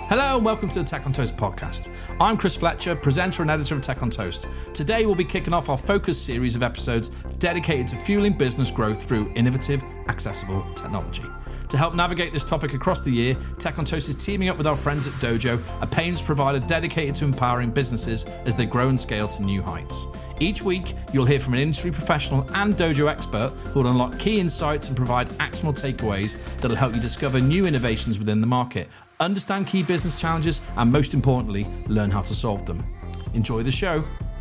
Hello and welcome to the Tech on Toast podcast. I'm Chris Fletcher, presenter and editor of Tech on Toast. Today we'll be kicking off our focus series of episodes dedicated to fueling business growth through innovative, accessible technology. To help navigate this topic across the year, Tech on Toast is teaming up with our friends at Dojo, a payments provider dedicated to empowering businesses as they grow and scale to new heights. Each week, you'll hear from an industry professional and Dojo expert who will unlock key insights and provide actionable takeaways that'll help you discover new innovations within the market, understand key business challenges, and most importantly, learn how to solve them. Enjoy the show.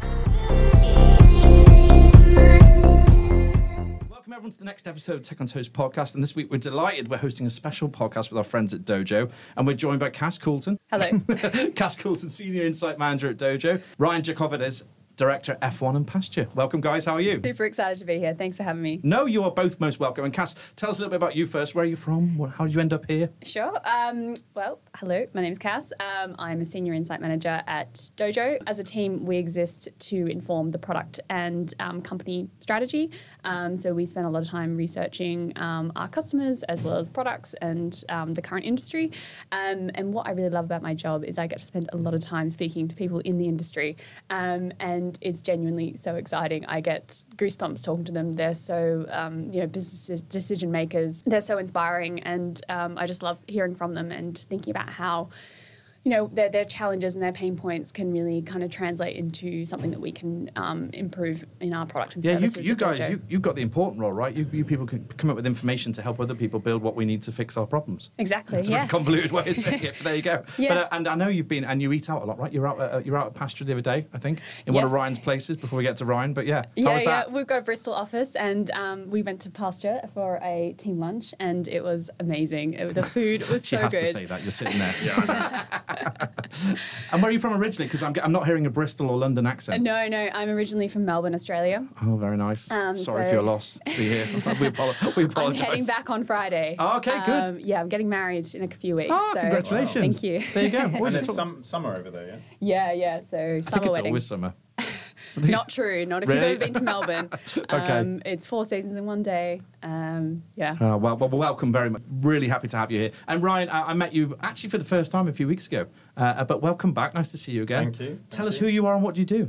Welcome everyone to the next episode of Tech on Toast podcast. And this week we're delighted we're hosting a special podcast with our friends at Dojo. And we're joined by Cass Coulton. Hello. Cass Coulton, Senior Insight Manager at Dojo. Ryan Jacovides, Director F1 and Pasture. Welcome, guys. How are you? Super excited to be here. Thanks for having me. No, you are both most welcome. And Cass, tell us a little bit about you first. Where are you from? How did you end up here? Sure. Well, hello. My name is Cass. I'm a Senior Insight Manager at Dojo. As a team, we exist to inform the product and company strategy. So we spend a lot of time researching our customers as well as products and the current industry. And what I really love about my job is I get to spend a lot of time speaking to people in the industry. And it's genuinely so exciting. I get goosebumps talking to them. They're so, business decision makers. They're so inspiring, and I just love hearing from them and thinking about how, their challenges and their pain points can really kind of translate into something that we can improve in our product and services. You guys, you've got the important role, right? You people can come up with information to help other people build what we need to fix our problems. Exactly. That's a really convoluted way of saying it, but there you go. Yeah. But, and I know you've been, and you eat out a lot, right? You're out at Pasture the other day, I think, in one of Ryan's places before we get to Ryan. But how was that? Yeah, we've got a Bristol office, and we went to Pasture for a team lunch, and it was amazing. The food was so good. She has to say that. You're sitting there. And where are you from originally? Because I'm not hearing a Bristol or London accent. No, I'm originally from Melbourne, Australia. Oh, very nice. Sorry for your loss to be here. We apologise. I'm heading back on Friday. Oh, okay, good. Yeah, I'm getting married in a few weeks. Oh, so congratulations. Thank you. There you go. And it's summer over there, yeah? Yeah, so I summer think it's wedding. always summer. Not true. Not if Really? you've ever been to Melbourne. Okay. It's 4 seasons in one day. Yeah. Well, welcome very much. Really happy to have you here. And Ryan, I met you actually for the first time a few weeks ago. But welcome back. Nice to see you again. Thank you. Tell us who you are and what you do.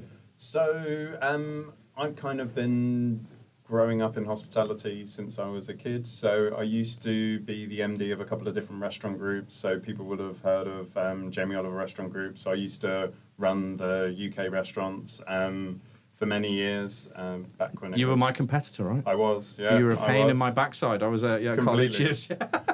So I've kind of been growing up in hospitality since I was a kid. So I used to be the MD of a couple of different restaurant groups. So people would have heard of Jamie Oliver Restaurant Group. So I used to run the UK restaurants for many years, back when You were my competitor, right? I was, yeah. You were a pain in my backside. I was at college years.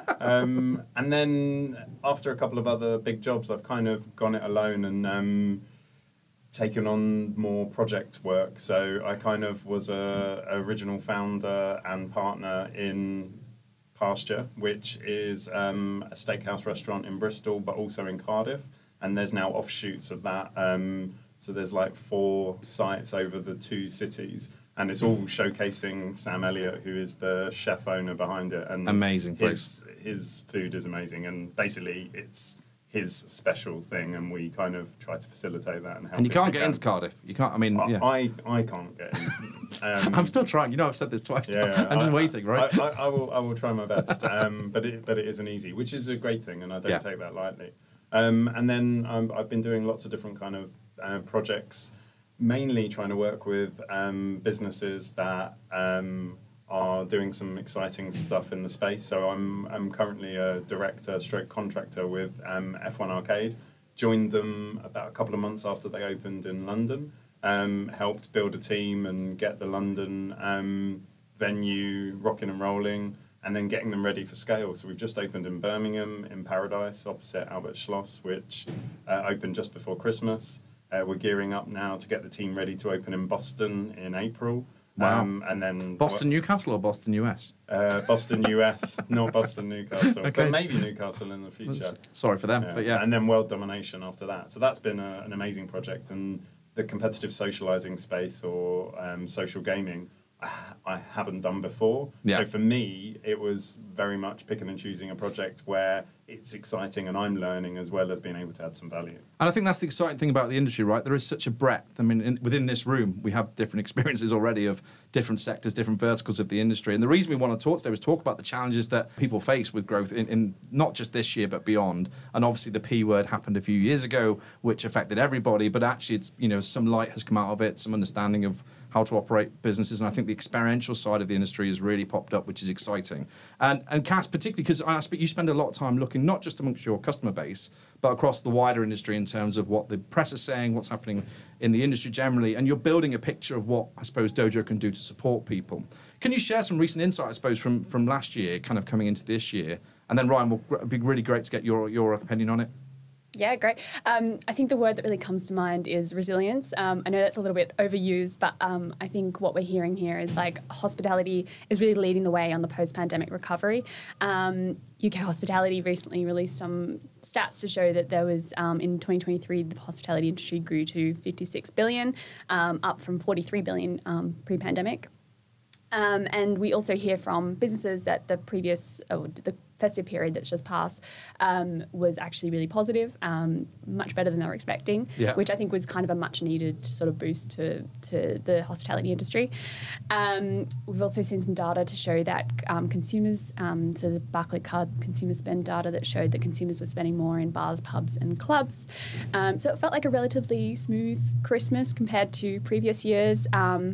And then after a couple of other big jobs, I've kind of gone it alone and taken on more project work. So I kind of was a original founder and partner in Pasture, which is a steakhouse restaurant in Bristol, but also in Cardiff. And there's now offshoots of that. So there's like 4 sites over the 2 cities, and it's all showcasing Sam Elliott, who is the chef owner behind it. And amazing place. His food is amazing, and basically it's his special thing, and we kind of try to facilitate that and help. And you can't get into Cardiff. You can't. I mean, I can't get in. I'm still trying. I've said this twice. Yeah, I'm just waiting, right? I will try my best. But it isn't easy, which is a great thing, and I don't take that lightly. And then I've been doing lots of different kind of projects, mainly trying to work with businesses that are doing some exciting stuff in the space. So I'm currently a director / contractor with F1 Arcade. Joined them about a couple of months after they opened in London. Helped build a team and get the London venue rocking and rolling, and then getting them ready for scale. So we've just opened in Birmingham, in Paradise, opposite Albert Schloss, which opened just before Christmas. We're gearing up now to get the team ready to open in Boston in April. Wow. And then Boston, Newcastle or Boston, US? Boston, US, not Boston, Newcastle. Okay. But maybe Newcastle in the future. Sorry for them, but yeah. And then World Domination after that. So that's been an amazing project. And the competitive socializing space or social gaming, I haven't done before. Yeah. So for me, it was very much picking and choosing a project where it's exciting and I'm learning as well as being able to add some value. And I think that's the exciting thing about the industry, right? There is such a breadth. I mean, within this room, we have different experiences already of different sectors, different verticals of the industry. And the reason we want to talk today was talk about the challenges that people face with growth in not just this year, but beyond. And obviously the P word happened a few years ago, which affected everybody. But actually, it's, you know, some light has come out of it, some understanding of how to operate businesses. And I think the experiential side of the industry has really popped up, which is exciting. And Cass, particularly because you spend a lot of time looking not just amongst your customer base, but across the wider industry in terms of what the press is saying, what's happening in the industry generally, and you're building a picture of what, I suppose, Dojo can do to support people. Can you share some recent insight, I suppose, from last year, kind of coming into this year? And then, Ryan, it'd be really great to get your opinion on it. Yeah, great. I think the word that really comes to mind is resilience. I know that's a little bit overused, but I think what we're hearing here is like hospitality is really leading the way on the post-pandemic recovery. UK Hospitality recently released some stats to show that there was, in 2023, the hospitality industry grew to 56 billion, up from 43 billion pre-pandemic. And we also hear from businesses that the festive period that's just passed was actually really positive, much better than they were expecting, which I think was kind of a much needed sort of boost to the hospitality industry. We've also seen some data to show that consumers, so the Barclaycard consumer spend data that showed that consumers were spending more in bars, pubs and clubs. So it felt like a relatively smooth Christmas compared to previous years.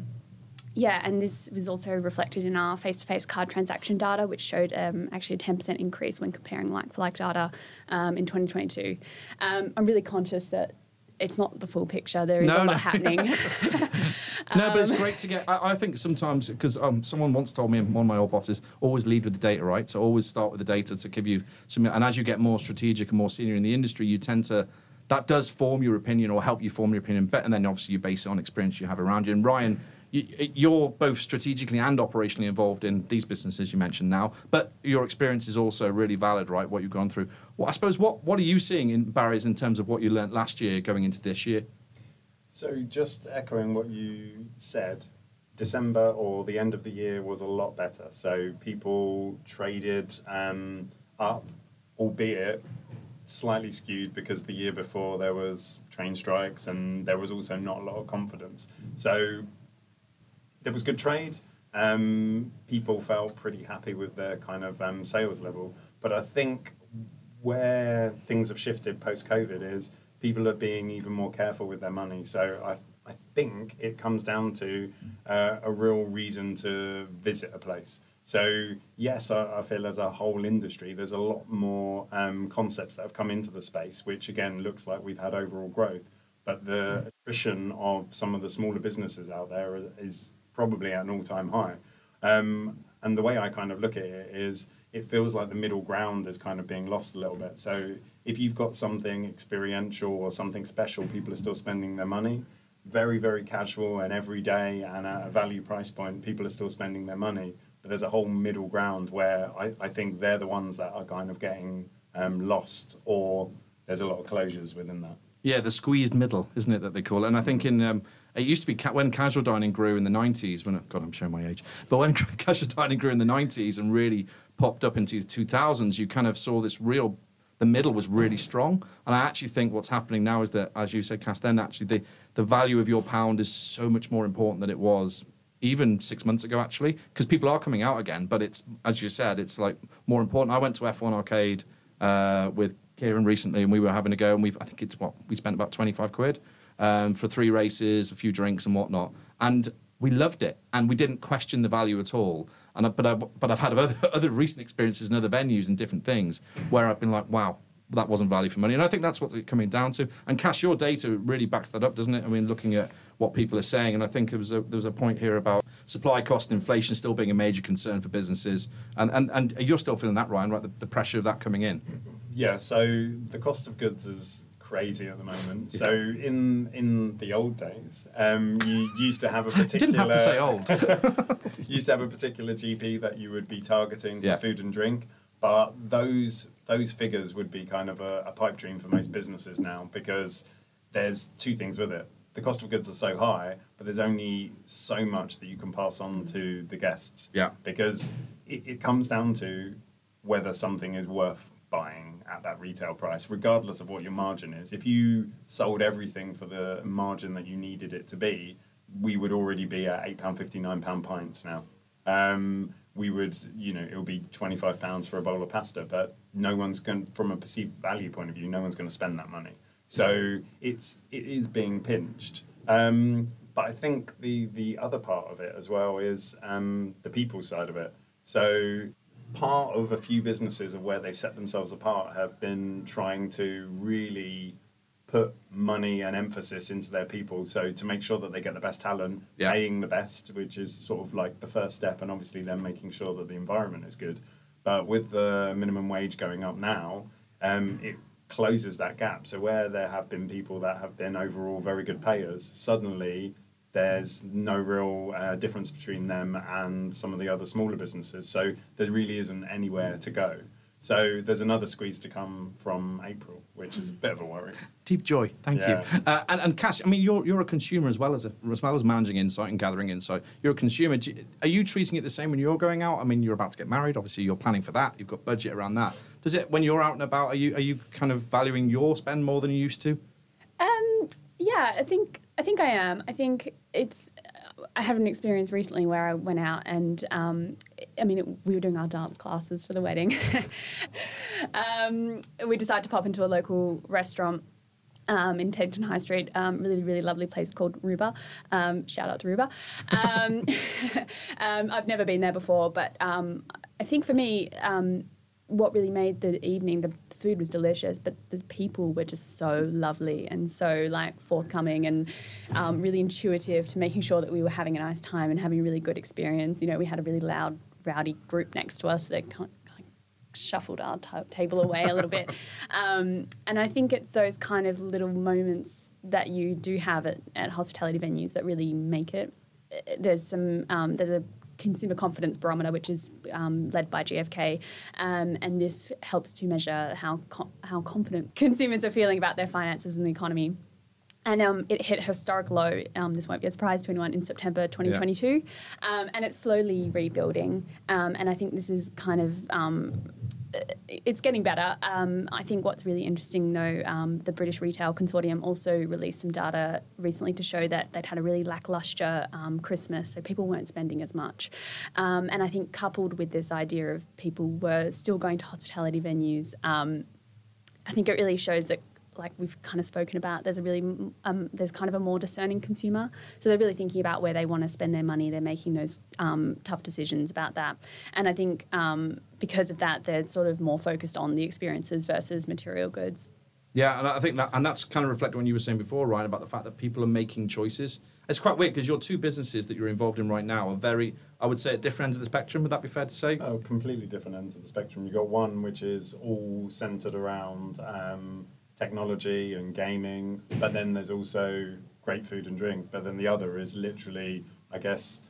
Yeah, and this was also reflected in our face-to-face card transaction data, which showed actually a 10% increase when comparing like-for-like data in 2022. I'm really conscious that it's not the full picture. There is a lot happening. No, but it's great to get... I think sometimes, because someone once told me, one of my old bosses, always lead with the data, right? So always start with the data to give you some... And as you get more strategic and more senior in the industry, you tend to... That does form your opinion or help you form your opinion better, and then obviously you base it on experience you have around you. And Ryan... You're both strategically and operationally involved in these businesses you mentioned now, but your experience is also really valid, right, what you've gone through. Well, I suppose, what are you seeing in barriers in terms of what you learnt last year going into this year? So just echoing what you said, December or the end of the year was a lot better. So people traded up, albeit slightly skewed because the year before there was train strikes and there was also not a lot of confidence. So there was good trade. People felt pretty happy with their kind of sales level. But I think where things have shifted post-COVID is people are being even more careful with their money. So I think it comes down to a real reason to visit a place. So yes, I feel as a whole industry, there's a lot more concepts that have come into the space, which again looks like we've had overall growth. But the attrition of some of the smaller businesses out there is probably at an all-time high. And the way I kind of look at it is it feels like the middle ground is kind of being lost a little bit. So if you've got something experiential or something special, people are still spending their money. Very, very casual and everyday and at a value price point, people are still spending their money. But there's a whole middle ground where I think they're the ones that are kind of getting lost, or there's a lot of closures within that. Yeah, the squeezed middle, isn't it, that they call it? And I think it used to be when casual dining grew in the 90s, God, I'm showing my age, but when casual dining grew in the 90s and really popped up into the 2000s, you kind of saw this the middle was really strong. And I actually think what's happening now is that, as you said, Cass, then actually the value of your pound is so much more important than it was even 6 months ago, actually, because people are coming out again. But it's, as you said, it's like more important. I went to F1 Arcade with Kieran recently, and we were having a go, and I think we spent about 25 quid for 3 races, a few drinks and whatnot, and we loved it, and we didn't question the value at all. But I've had other recent experiences in other venues and different things where I've been like, wow, that wasn't value for money. And I think that's what's coming down to. And Cass, your data really backs that up, doesn't it? I mean, looking at what people are saying, and I think there was a point here about supply cost and inflation still being a major concern for businesses. And you're still feeling that, Ryan, right? The pressure of that coming in. Yeah, so the cost of goods is crazy at the moment. So in the old days, you used to have a particular... Didn't have to say old. You used to have a particular GP that you would be targeting for food and drink, but those figures would be kind of a pipe dream for most businesses now, because there's 2 things with it. The cost of goods are so high, but there's only so much that you can pass on to the guests. Yeah. Because it comes down to whether something is worth buying. at that retail price, regardless of what your margin is. If you sold everything for the margin that you needed it to be, we would already be at £8.50, £9 pints now. We would, it would be £25 for a bowl of pasta, but no one's going, from a perceived value point of view, no one's going to spend that money. So it is being pinched. But I think the other part of it as well is the people side of it. So part of a few businesses of where they've set themselves apart have been trying to really put money and emphasis into their people, so to make sure that they get the best talent, paying the best, which is sort of like the first step, and obviously then making sure that the environment is good. But with the minimum wage going up now, it closes that gap. So where there have been people that have been overall very good payers, suddenly there's no real difference between them and some of the other smaller businesses. So there really isn't anywhere to go. So there's another squeeze to come from April, which is a bit of a worry. Deep joy, thank you. And Cass, I mean, you're a consumer as well as managing insight and gathering insight. You're a consumer. Are you treating it the same when you're going out? I mean, you're about to get married. Obviously, you're planning for that. You've got budget around that. Does it, when you're out and about, are you kind of valuing your spend more than you used to? Yeah, I think I am. I think I had an experience recently where I went out and, we were doing our dance classes for the wedding. We decided to pop into a local restaurant in Teddington High Street, really, really lovely place called Ruba. Shout out to Ruba. I've never been there before, but I think for me, what really made the evening, the food was delicious, but the people were just so lovely and so forthcoming and really intuitive to making sure that we were having a nice time and having a really good experience. We had a really loud, rowdy group next to us that kind of shuffled our table away a little bit. And I think it's those kind of little moments that you do have at hospitality venues that really make it. There's a consumer confidence barometer, which is led by GfK, and this helps to measure how confident consumers are feeling about their finances and the economy. And it hit a historic low, this won't be a surprise to anyone, in September 2022, and it's slowly rebuilding. And I think this is kind of it's getting better. I think what's really interesting, though, the British Retail Consortium also released some data recently to show that they'd had a really lacklustre Christmas, so people weren't spending as much. And I think coupled with this idea of people were still going to hospitality venues, I think it really shows that, like we've kind of spoken about, there's there's kind of a more discerning consumer. So they're really thinking about where they want to spend their money. They're making those tough decisions about that. And I think because of that, they're sort of more focused on the experiences versus material goods. Yeah, and I think that's kind of reflected on what you were saying before, Ryan, about the fact that people are making choices. It's quite weird because your two businesses that you're involved in right now are very, I would say, at different ends of the spectrum. Would that be fair to say? Oh, completely different ends of the spectrum. You've got one which is all centred around technology and gaming, but then there's also great food and drink. But then the other is literally, I guess,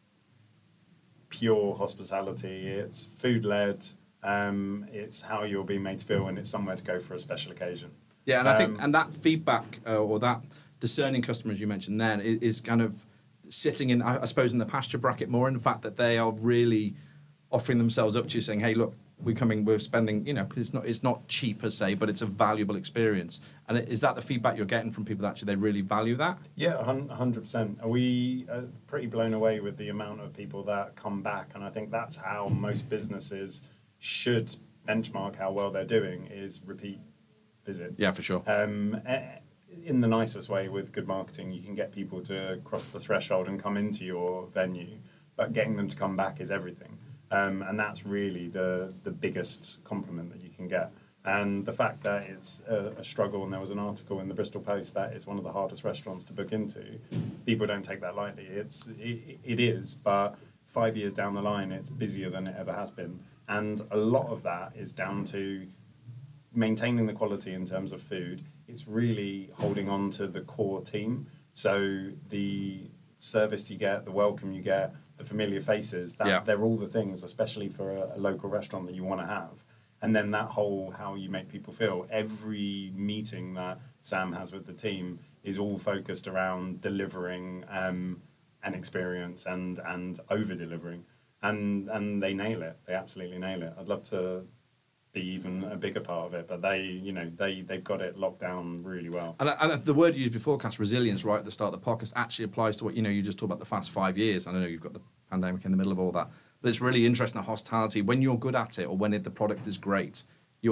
pure hospitality. It's food-led. It's how you're being made to feel, and it's somewhere to go for a special occasion. Yeah, and I think that feedback or that discerning customer, as you mentioned then, is kind of sitting in, I suppose, in the pasture bracket more in the fact that they are really offering themselves up to you, saying, "Hey, look, we're spending, because it's not cheap per se, but it's a valuable experience." And is that the feedback you're getting from people that actually they really value that? Yeah, 100%. We are pretty blown away with the amount of people that come back, and I think that's how most businesses should benchmark how well they're doing, is repeat visits. Yeah, for sure. In the nicest way, with good marketing, you can get people to cross the threshold and come into your venue, but getting them to come back is everything. And that's really the biggest compliment that you can get. And the fact that it's a struggle, and there was an article in the Bristol Post that it's one of the hardest restaurants to book into, people don't take that lightly. It is, but 5 years down the line, it's busier than it ever has been. And a lot of that is down to maintaining the quality in terms of food. It's really holding on to the core team. So the service you get, the welcome you get, the familiar faces, they're all the things, especially for a local restaurant, that you want to have. And then that whole how you make people feel. Every meeting that Sam has with the team is all focused around delivering an experience and over-delivering. And they nail it. They absolutely nail it. I'd love to be even a bigger part of it. But they've got it locked down really well. And the word you used before, Cass, resilience, right at the start of the podcast, actually applies to what, you just talked about the past 5 years. I know you've got the pandemic in the middle of all that, but it's really interesting that hospitality, when you're good at it or when the product is great,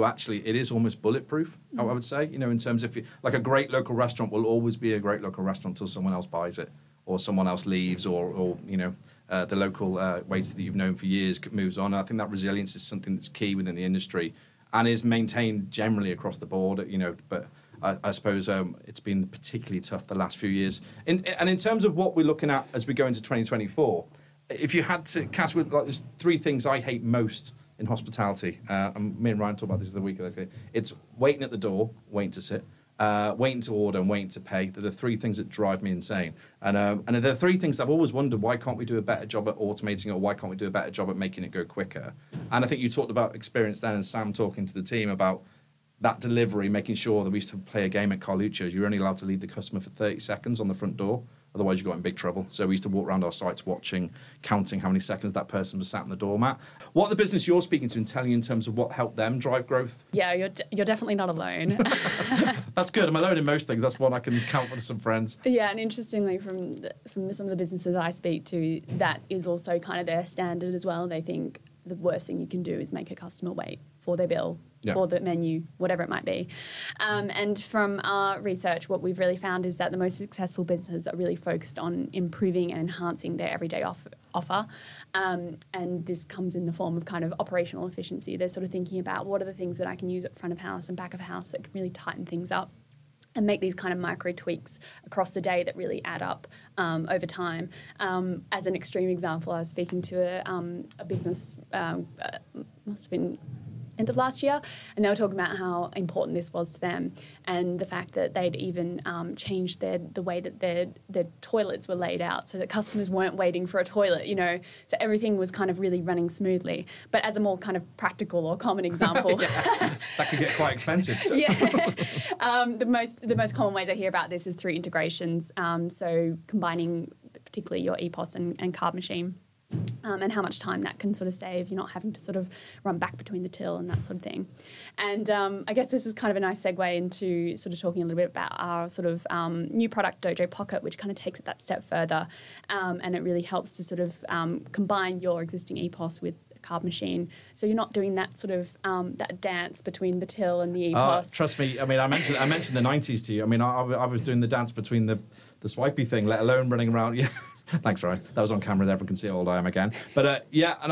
it is almost bulletproof, I would say, in terms of, like, a great local restaurant will always be a great local restaurant until someone else buys it or someone else leaves or the local waiter that you've known for years moves on. I think that resilience is something that's key within the industry and is maintained generally across the board, but I suppose it's been particularly tough the last few years. And in terms of what we're looking at as we go into 2024, if you had to, Cass, there's 3 things I hate most in hospitality. And me and Ryan talked about this the week. It's waiting at the door, waiting to sit, waiting to order and waiting to pay. They're the 3 things that drive me insane. And they're 3 things I've always wondered, why can't we do a better job at automating it, or why can't we do a better job at making it go quicker? And I think you talked about experience then, and Sam talking to the team about that delivery, making sure that we used to play a game at Carluccio's. You were only allowed to leave the customer for 30 seconds on the front door. Otherwise, you got in big trouble. So we used to walk around our sites counting how many seconds that person was sat on the doormat. What the business you're speaking to and telling you in terms of what helped them drive growth? Yeah, you're definitely not alone. That's good. I'm alone in most things. That's one I can count with some friends. Yeah, and interestingly, from some of the businesses I speak to, that is also kind of their standard as well. They think the worst thing you can do is make a customer wait for their bill, for the menu, whatever it might be. And from our research, what we've really found is that the most successful businesses are really focused on improving and enhancing their everyday offer. And this comes in the form of kind of operational efficiency. They're sort of thinking about what are the things that I can use at front of house and back of house that can really tighten things up and make these kind of micro tweaks across the day that really add up over time. As an extreme example, I was speaking to a business, must have been end of last year, and they were talking about how important this was to them, and the fact that they'd even changed the way that their toilets were laid out so that customers weren't waiting for a toilet, so everything was kind of really running smoothly. But as a more kind of practical or common example, that could get quite expensive. The most common ways I hear about this is through integrations, so combining particularly your EPOS and card machine. And how much time that can sort of save. You're not having to sort of run back between the till and that sort of thing. And I guess this is kind of a nice segue into sort of talking a little bit about our sort of new product, Dojo Pocket, which kind of takes it that step further. And it really helps to sort of combine your existing EPOS with a card machine. So you're not doing that sort of that dance between the till and the EPOS. Trust me, I mean, I mentioned the 90s to you. I mean, I was doing the dance between the swipey thing, let alone running around. Yeah. Thanks, Ryan. That was on camera. Everyone can see how old I am again. But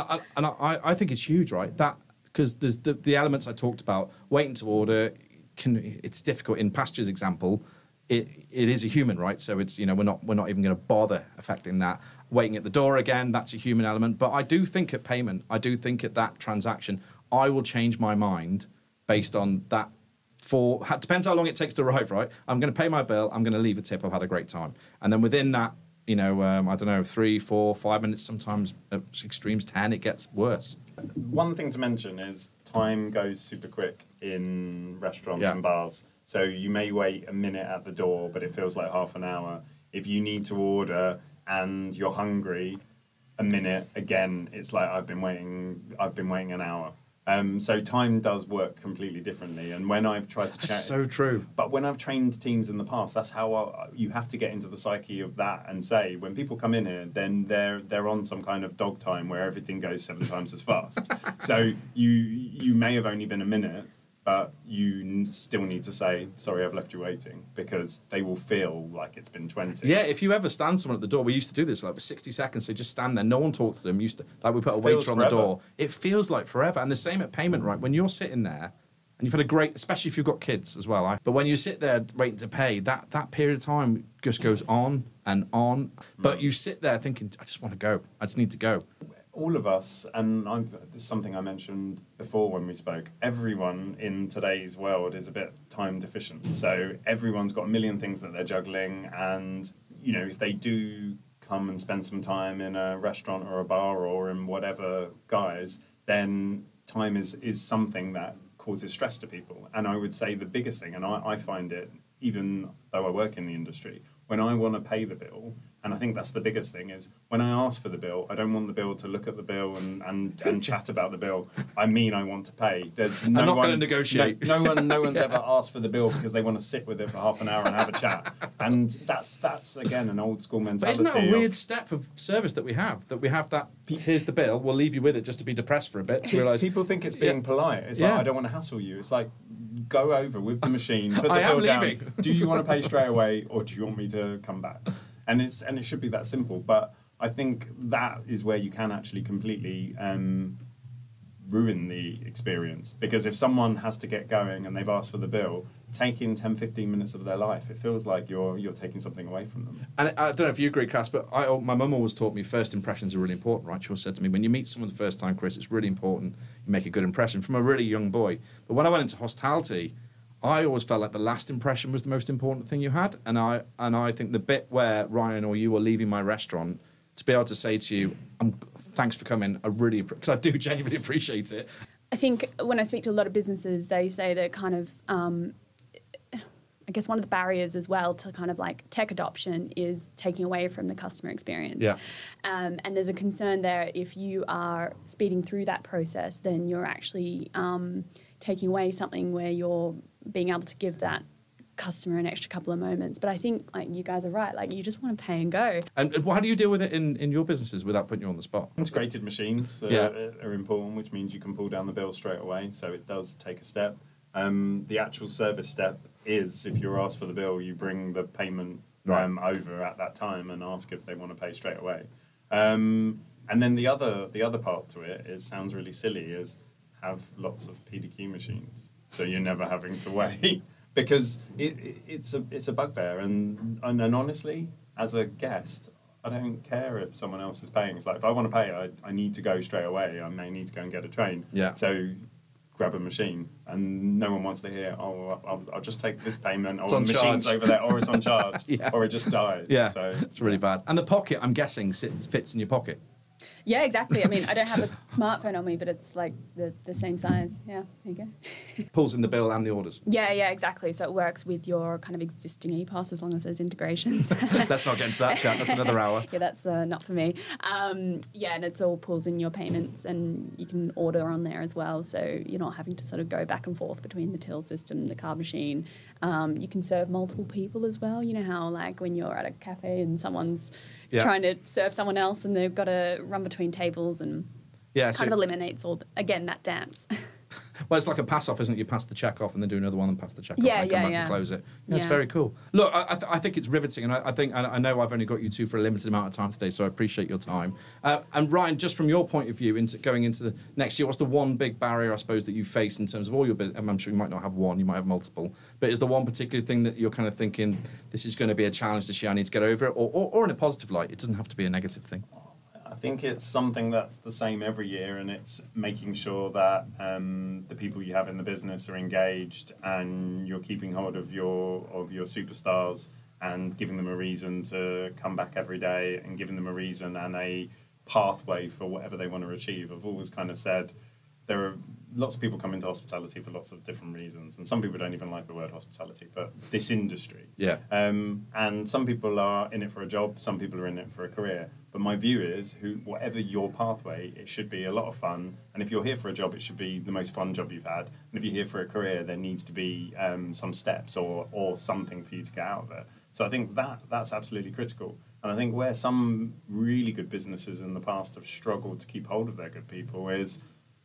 I think it's huge, right? That because there's the elements I talked about. Waiting to order, it's difficult. In Pasture's example, it is a human, right? So it's we're not even going to bother affecting that. Waiting at the door again, that's a human element. But I do think at payment, I do think at that transaction, I will change my mind based on that. Depends how long it takes to arrive, right? I'm going to pay my bill. I'm going to leave a tip. I've had a great time, and then within that. I don't know, 3, 4, 5 minutes, sometimes extremes 10, it gets worse. One thing to mention is time goes super quick in restaurants and bars. So you may wait a minute at the door, but it feels like half an hour. If you need to order and you're hungry, a minute, again, it's like I've been waiting an hour. So time does work completely differently. And when I've tried to check... That's so true. But when I've trained teams in the past, that's how you have to get into the psyche of that and say, when people come in here, then they're on some kind of dog time where everything goes 7 times as fast. So you may have only been a minute, but you still need to say, sorry, I've left you waiting, because they will feel like it's been 20. Yeah, if you ever stand someone at the door, we used to do this, like for 60 seconds, so just stand there, no one talks to them, we put a waiter on the door. It feels like forever. And the same at payment, right? When you're sitting there, and you've had a great, especially if you've got kids as well, but when you sit there waiting to pay, that period of time just goes on and on. But you sit there thinking, I just want to go. I just need to go. All of us, and this is something I mentioned before when we spoke, everyone in today's world is a bit time deficient. So everyone's got a million things that they're juggling, and if they do come and spend some time in a restaurant or a bar or in whatever guise, then time is something that causes stress to people. And I would say the biggest thing, and I find it, even though I work in the industry, when I want to pay the bill, And I think that's the biggest thing is when I ask for the bill, I don't want the bill to look at the bill and chat about the bill. I mean, I want to pay. There's no I'm not one going to negotiate. No one's ever asked for the bill because they want to sit with it for half an hour and have a chat. And that's again an old school mentality. But isn't that a weird step of service that we have? That we have that. Here's the bill. We'll leave you with it just to be depressed for a bit. To realise people think it's being polite. It's like I don't want to hassle you. It's like go over with the machine, put the bill down. Do you want to pay straight away or do you want me to come back? And it should be that simple, but I think that is where you can actually completely ruin the experience. Because if someone has to get going and they've asked for the bill, taking 10, 15 minutes of their life, it feels like you're taking something away from them. And I don't know if you agree, Cass, but my mum always taught me first impressions are really important, right? She always said to me, when you meet someone the first time, Chris, it's really important you make a good impression from a really young boy. But when I went into hospitality, I always felt like the last impression was the most important thing you had. And I think the bit where Ryan or you are leaving my restaurant, to be able to say to you, thanks for coming, because I do genuinely appreciate it. I think when I speak to a lot of businesses, they say that kind of, I guess one of the barriers as well to kind of like tech adoption is taking away from the customer experience. Yeah. And there's a concern there if you are speeding through that process, then you're actually taking away something where you're being able to give that customer an extra couple of moments. But I think like you guys are right, like you just want to pay and go. And how do you deal with it in your businesses without putting you on the spot? Integrated machines are important, which means you can pull down the bill straight away. So it does take a step. The actual service step is if you're asked for the bill, you bring the payment over at that time and ask if they want to pay straight away. And then the other part to it sounds really silly, is have lots of PDQ machines. So you're never having to wait because it's a bugbear. And honestly, as a guest, I don't care if someone else is paying. It's like if I want to pay, I need to go straight away. I may need to go and get a train. Yeah. So grab a machine, and no one wants to hear, I'll just take this payment, or the machine's over there, or it's on charge, or it just dies. Yeah, so it's really bad. And the pocket, I'm guessing, fits in your pocket. Yeah, exactly. I mean, I don't have a smartphone on me, but it's like the same size. Yeah, there you go. Pulls in the bill and the orders. Yeah, exactly. So it works with your kind of existing EPOS as long as there's integrations. Let's not get into that chat. That's another hour. Yeah, that's not for me. And it's all pulls in your payments, and you can order on there as well. So you're not having to sort of go back and forth between the till system, the card machine. You can serve multiple people as well. You know how like when you're at a cafe and someone's trying to serve someone else and they've got to run between tables, and kind of eliminates again that dance. Well, it's like a pass off, isn't it? You pass the check off and then do another one and pass the check off and come back and close it. It's very cool. Look, I think it's riveting, and I know I've only got you two for a limited amount of time today, so I appreciate your time. And Ryan, just from your point of view, going into the next year, what's the one big barrier, I suppose, that you face in terms of all your business? I'm sure you might not have one, you might have multiple, but is there one particular thing that you're kind of thinking, this is going to be a challenge this year, I need to get over it, or in a positive light? It doesn't have to be a negative thing. I think it's something that's the same every year, and it's making sure that the people you have in the business are engaged, and you're keeping hold of your superstars and giving them a reason to come back every day, and giving them a reason and a pathway for whatever they want to achieve. I've always kind of said there are lots of people come into hospitality for lots of different reasons, and some people don't even like the word hospitality, but this industry. Yeah. And some people are in it for a job, some people are in it for a career. But my view is, whatever your pathway, it should be a lot of fun. And if you're here for a job, it should be the most fun job you've had. And if you're here for a career, there needs to be some steps or something for you to get out of it. So I think that's absolutely critical. And I think where some really good businesses in the past have struggled to keep hold of their good people is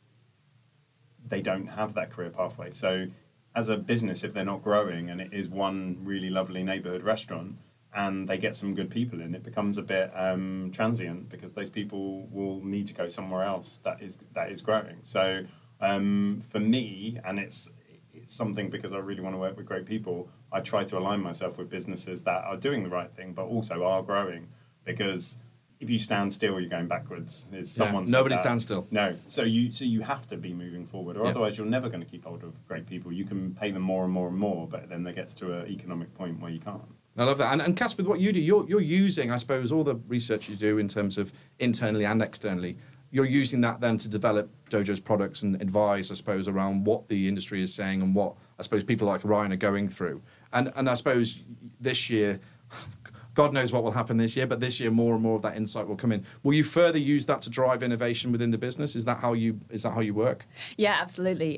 they don't have that career pathway. So as a business, if they're not growing and it is one really lovely neighborhood restaurant and they get some good people in, it becomes a bit transient, because those people will need to go somewhere else that is growing. So for me, and it's something because I really want to work with great people, I try to align myself with businesses that are doing the right thing but also are growing, because if you stand still, you're going backwards. Nobody stands still. No. So you have to be moving forward, or otherwise you're never going to keep hold of great people. You can pay them more and more and more, but then there gets to an economic point where you can't. I love that. And Cass, with what you do, you're using, I suppose, all the research you do in terms of internally and externally, you're using that then to develop Dojo's products and advise, I suppose, around what the industry is saying and what, I suppose, people like Ryan are going through. And I suppose this year, God knows what will happen this year, but this year more and more of that insight will come in. Will you further use that to drive innovation within the business? Is that how you work? Yeah, absolutely.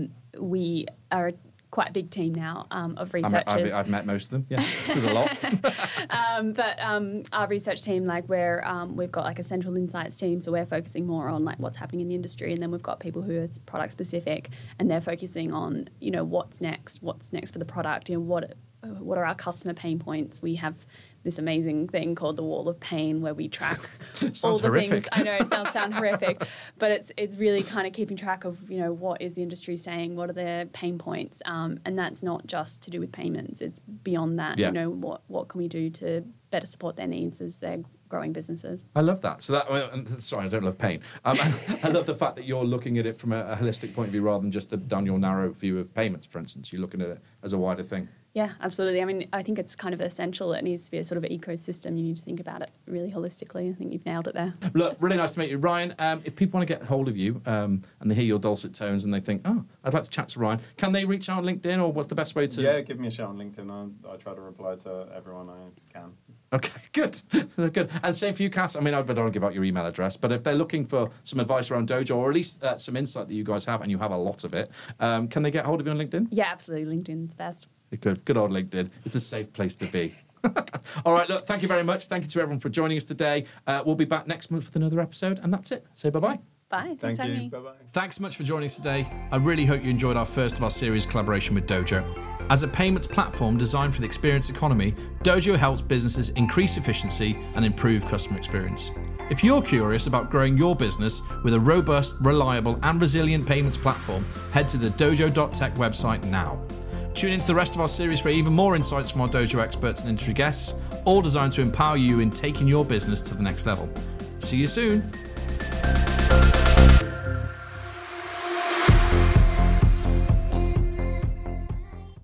We are quite a big team now of researchers. I've met most of them. Yeah, there's a lot. But our research team, like we've got like a central insights team, so we're focusing more on like what's happening in the industry, and then we've got people who are product specific, and they're focusing on what's next for the product. What are our customer pain points? We have this amazing thing called the Wall of Pain where we track all the horrific. things. I know it sound horrific, but it's really kind of keeping track of what is the industry saying, what are their pain points, and that's not just to do with payments. It's beyond that. Yeah. What can we do to better support their needs as they're growing businesses? I love that. So sorry, I don't love pain. I love the fact that you're looking at it from a holistic point of view rather than just down your narrow view of payments, for instance. You're looking at it as a wider thing. Yeah, absolutely. I mean, I think it's kind of essential. It needs to be a sort of ecosystem. You need to think about it really holistically. I think you've nailed it there. Look, really nice to meet you. Ryan, if people want to get hold of you and they hear your dulcet tones and they think, oh, I'd like to chat to Ryan, can they reach out on LinkedIn, or what's the best way to... Yeah, give me a shout on LinkedIn. I try to reply to everyone I can. Okay, good. Good. And same for you, Cass. I mean, I don't want to give out your email address, but if they're looking for some advice around Dojo, or at least some insight that you guys have, and you have a lot of it, can they get hold of you on LinkedIn? Yeah, absolutely. LinkedIn's best. Good old LinkedIn. It's a safe place to be. All right, look, thank you very much. Thank you to everyone for joining us today. We'll be back next month with another episode, and that's it. Say bye-bye. Bye. Thanks Thank for you. having me. Bye-bye. Thanks so much for joining us today. I really hope you enjoyed our first of our series collaboration with Dojo. As a payments platform designed for the experience economy, Dojo helps businesses increase efficiency and improve customer experience. If you're curious about growing your business with a robust, reliable and resilient payments platform, head to the dojo.tech website now. Tune into the rest of our series for even more insights from our Dojo experts and industry guests, all designed to empower you in taking your business to the next level. See you soon.